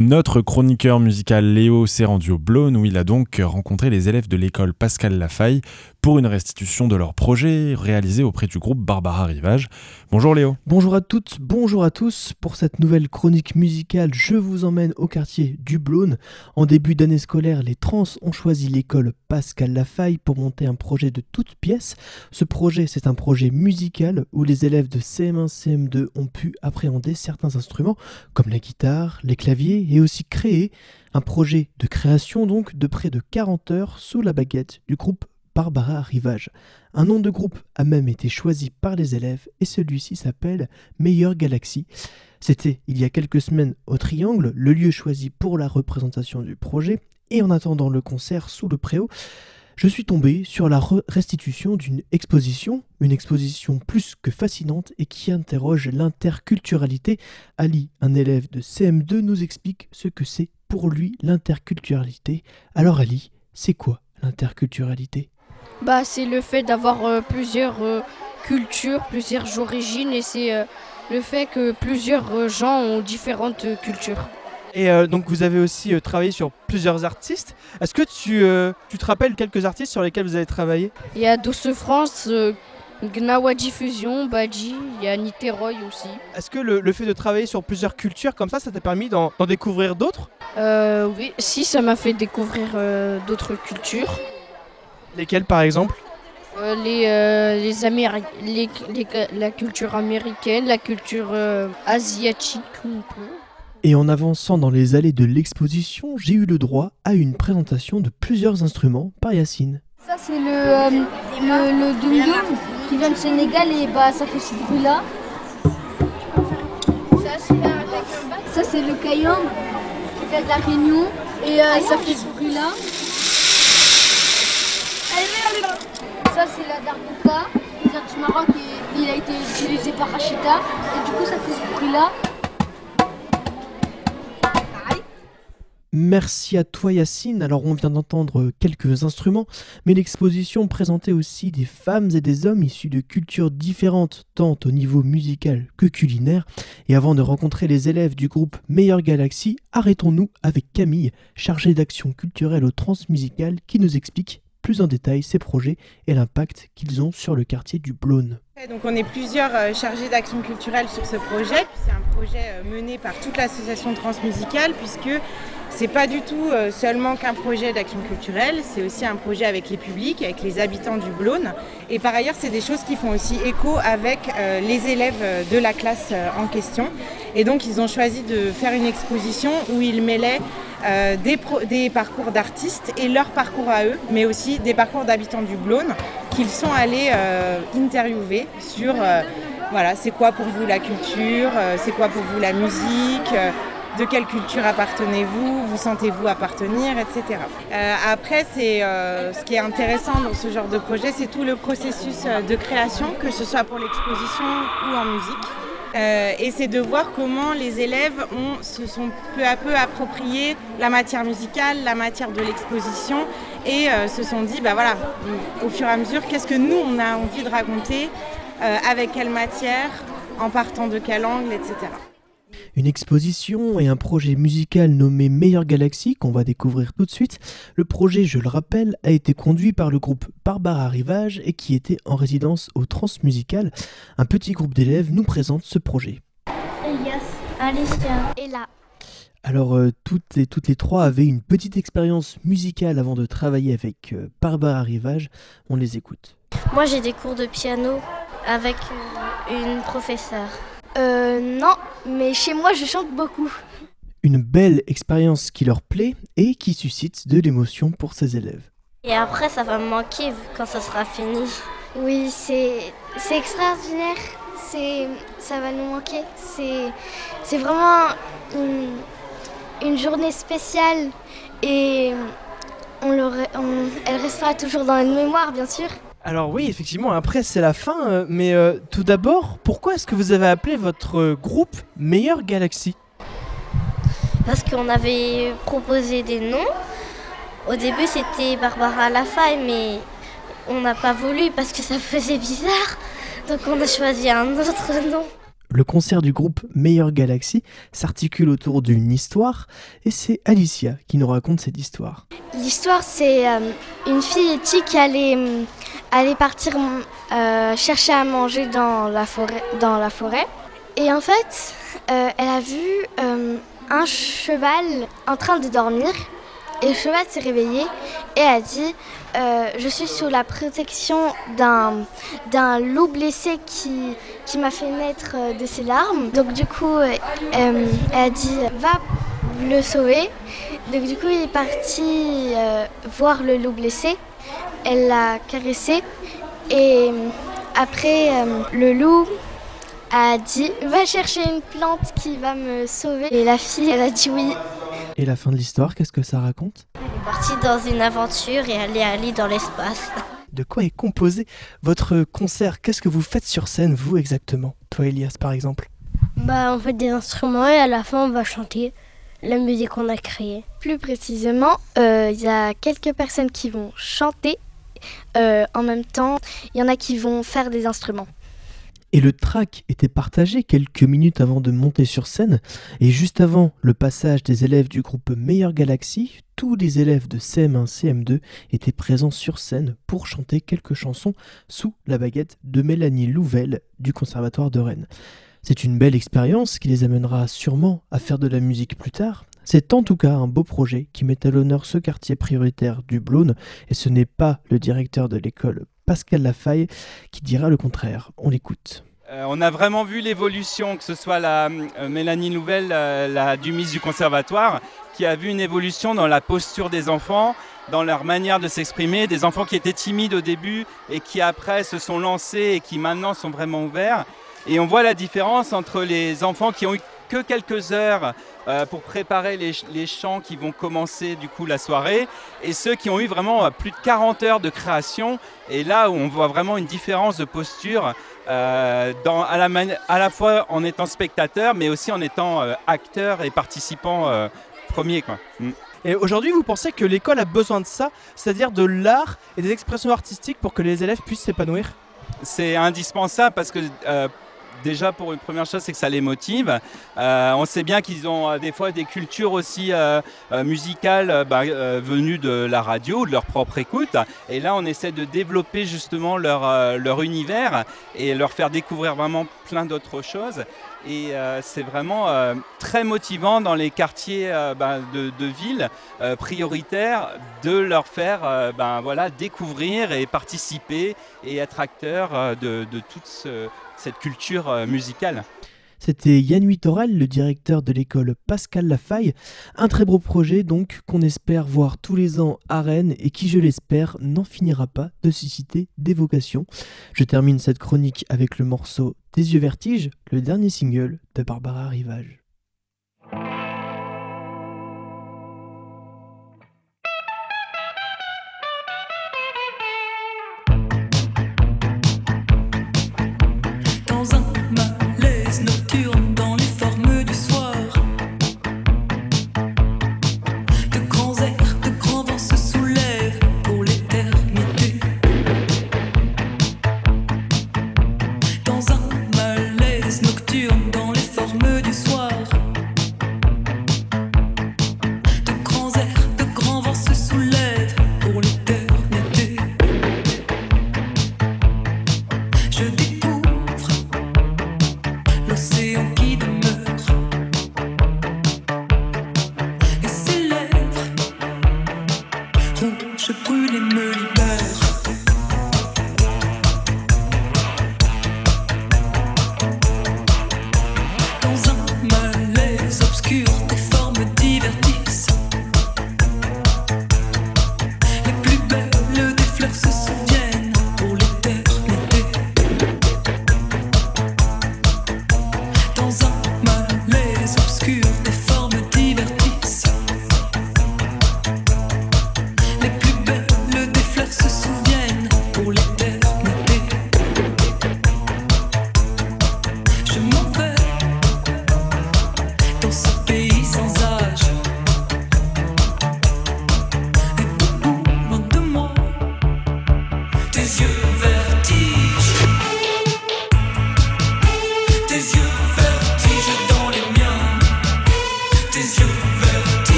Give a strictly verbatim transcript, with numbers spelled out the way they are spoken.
Notre chroniqueur musical Léo s'est rendu au Blône où il a donc rencontré les élèves de l'école Pascal Lafaille pour une restitution de leur projet réalisé auprès du groupe Barbara Rivage. Bonjour Léo. Bonjour à toutes, bonjour à tous. Pour cette nouvelle chronique musicale, je vous emmène au quartier du Blône. En début d'année scolaire, les trans ont choisi l'école Pascal Lafaille pour monter un projet de toutes pièces. Ce projet, c'est un projet musical où les élèves de C M un C M deux ont pu appréhender certains instruments comme la guitare, les claviers et aussi créer un projet de création donc de près de quarante heures sous la baguette du groupe Barbara Rivage. Un nom de groupe a même été choisi par les élèves et celui-ci s'appelle Meilleure Galaxie. C'était il y a quelques semaines au Triangle, le lieu choisi pour la représentation du projet, et en attendant le concert sous le préau, je suis tombé sur la re- restitution d'une exposition, une exposition plus que fascinante et qui interroge l'interculturalité. Ali, un élève de C M deux, nous explique ce que c'est pour lui l'interculturalité. Alors Ali, c'est quoi l'interculturalité ? Bah, c'est le fait d'avoir euh, plusieurs euh, cultures, plusieurs origines, et c'est euh, le fait que plusieurs euh, gens ont différentes euh, cultures. Et euh, donc vous avez aussi euh, travaillé sur plusieurs artistes. Est-ce que tu, euh, tu te rappelles quelques artistes sur lesquels vous avez travaillé ? Il y a Douce France, euh, Gnawa Diffusion, Badji, il y a Niteroy aussi. Est-ce que le, le fait de travailler sur plusieurs cultures comme ça, ça t'a permis d'en, d'en découvrir d'autres ? Euh, oui, si, ça m'a fait découvrir euh, d'autres cultures. Lesquelles par exemple ? Euh, les, euh, les Améri- les, les, la culture américaine, la culture euh, asiatique un peu. Et en avançant dans les allées de l'exposition, j'ai eu le droit à une présentation de plusieurs instruments par Yacine. Ça c'est le, euh, le, le dum-dum qui vient de Sénégal et bah, ça fait ce bruit-là. Ça c'est le kayang qui vient de la Réunion et euh, ça fait ce bruit-là. Ça c'est la darbouka qui vient du Maroc et il a été utilisé par Rachida et du coup ça fait ce bruit-là. Merci à toi Yacine. Alors on vient d'entendre quelques instruments, mais l'exposition présentait aussi des femmes et des hommes issus de cultures différentes, tant au niveau musical que culinaire. Et avant de rencontrer les élèves du groupe Meilleure Galaxie, arrêtons-nous avec Camille, chargée d'action culturelle au Transmusical, qui nous explique plus en détail ces projets et l'impact qu'ils ont sur le quartier du Blône. Donc on est plusieurs euh, chargés d'action culturelle sur ce projet. Puis c'est un projet euh, mené par toute l'association Transmusicale puisque c'est pas du tout euh, seulement qu'un projet d'action culturelle, c'est aussi un projet avec les publics, avec les habitants du Blône. Et par ailleurs, c'est des choses qui font aussi écho avec euh, les élèves de la classe euh, en question. Et donc ils ont choisi de faire une exposition où ils mêlaient euh, des, pro- des parcours d'artistes et leur parcours à eux, mais aussi des parcours d'habitants du Blône qu'ils sont allés euh, interviewer sur euh, voilà, c'est quoi pour vous la culture, euh, c'est quoi pour vous la musique, euh, de quelle culture appartenez-vous, vous sentez-vous appartenir, et cetera. Euh, après, c'est, euh, ce qui est intéressant dans ce genre de projet, c'est tout le processus de création, que ce soit pour l'exposition ou en musique. Euh, et c'est de voir comment les élèves ont, se sont peu à peu appropriés la matière musicale, la matière de l'exposition et euh, se sont dit, bah voilà, au fur et à mesure, qu'est-ce que nous on a envie de raconter, euh, avec quelle matière, en partant de quel angle, et cetera. Une exposition et un projet musical nommé Meilleure Galaxie qu'on va découvrir tout de suite. Le projet, je le rappelle, a été conduit par le groupe Barbara Rivage et qui était en résidence au Transmusical. Un petit groupe d'élèves nous présente ce projet. Elias, Alicia et là. Alors euh, toutes, et, toutes les trois avaient une petite expérience musicale avant de travailler avec euh, Barbara Rivage. On les écoute. Moi j'ai des cours de piano avec euh, une professeure. Euh, non, mais chez moi je chante beaucoup. Une belle expérience qui leur plaît et qui suscite de l'émotion pour ces élèves. Et après ça va me manquer quand ça sera fini. Oui, c'est, c'est extraordinaire, c'est, ça va nous manquer. C'est, c'est vraiment une, une journée spéciale et on l'aurait, on, elle restera toujours dans notre mémoire bien sûr. Alors oui, effectivement, après c'est la fin, euh, mais euh, tout d'abord, pourquoi est-ce que vous avez appelé votre euh, groupe Meilleure Galaxie ? Parce qu'on avait proposé des noms. Au début c'était Barbara Lafaille, mais on n'a pas voulu parce que ça faisait bizarre. Donc on a choisi un autre nom. Le concert du groupe Meilleure Galaxie s'articule autour d'une histoire et c'est Alicia qui nous raconte cette histoire. L'histoire, c'est euh, une fillette qui allait, euh, allait partir euh, chercher à manger dans la forêt. Dans la forêt. Et en fait, euh, elle a vu euh, un cheval en train de dormir. Et le cheval s'est réveillé et a dit euh, « Je suis sous la protection d'un, d'un loup blessé qui, qui m'a fait naître euh, de ses larmes. » Donc du coup, euh, elle a dit « Va le sauver ». Donc du coup, il est parti euh, voir le loup blessé. Elle l'a caressé et euh, après, euh, le loup a dit « Va chercher une plante qui va me sauver ». Et la fille, elle a dit oui. Et la fin de l'histoire, qu'est-ce que ça raconte ? Elle est partie dans une aventure et elle est allée dans l'espace. De quoi est composé votre concert ? Qu'est-ce que vous faites sur scène, vous, exactement ? Toi, Elias, par exemple. Bah, on fait des instruments et à la fin, on va chanter la musique qu'on a créée. Plus précisément, il euh, y a quelques personnes qui vont chanter euh, en même temps. Il y en a qui vont faire des instruments. Et le track était partagé quelques minutes avant de monter sur scène. Et juste avant le passage des élèves du groupe Meilleure Galaxie, tous les élèves de C M un C M deux étaient présents sur scène pour chanter quelques chansons sous la baguette de Mélanie Louvel du Conservatoire de Rennes. C'est une belle expérience qui les amènera sûrement à faire de la musique plus tard. C'est en tout cas un beau projet qui met à l'honneur ce quartier prioritaire du Blône, et ce n'est pas le directeur de l'école Pascal Lafaille qui dira le contraire. On l'écoute. Euh, on a vraiment vu l'évolution, que ce soit la euh, Mélanie Louvel, euh, la Dumise du Conservatoire, qui a vu une évolution dans la posture des enfants, dans leur manière de s'exprimer, des enfants qui étaient timides au début et qui après se sont lancés et qui maintenant sont vraiment ouverts. Et on voit la différence entre les enfants qui ont eu que quelques heures euh, pour préparer les, les chants qui vont commencer du coup la soirée et ceux qui ont eu vraiment euh, plus de quarante heures de création. Et là où on voit vraiment une différence de posture euh, dans, à, la mani- à la fois en étant spectateur mais aussi en étant euh, acteur et participant euh, premier, quoi. Mm. Et aujourd'hui, vous pensez que l'école a besoin de ça, c'est-à-dire de l'art et des expressions artistiques pour que les élèves puissent s'épanouir ? C'est indispensable parce que euh, déjà, pour une première chose, c'est que ça les motive. Euh, on sait bien qu'ils ont euh, des fois des cultures aussi euh, euh, musicales euh, bah, euh, venues de la radio ou de leur propre écoute. Et là, on essaie de développer justement leur, euh, leur univers et leur faire découvrir vraiment plein d'autres choses. Et euh, c'est vraiment euh, très motivant dans les quartiers euh, bah, de, de ville euh, prioritaires de leur faire euh, bah, voilà, découvrir et participer et être acteurs euh, de, de toute ce, cette culture euh, musicale. C'était Yann Huitorel, le directeur de l'école Pascal Lafaille. Un très beau projet donc qu'on espère voir tous les ans à Rennes et qui, je l'espère, n'en finira pas de susciter des vocations. Je termine cette chronique avec le morceau Tes yeux vertiges, le dernier single de Barbara Rivage.